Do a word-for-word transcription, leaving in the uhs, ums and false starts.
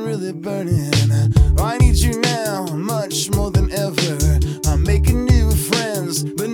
really burning. I need you now, much more than ever. I'm making new friends, but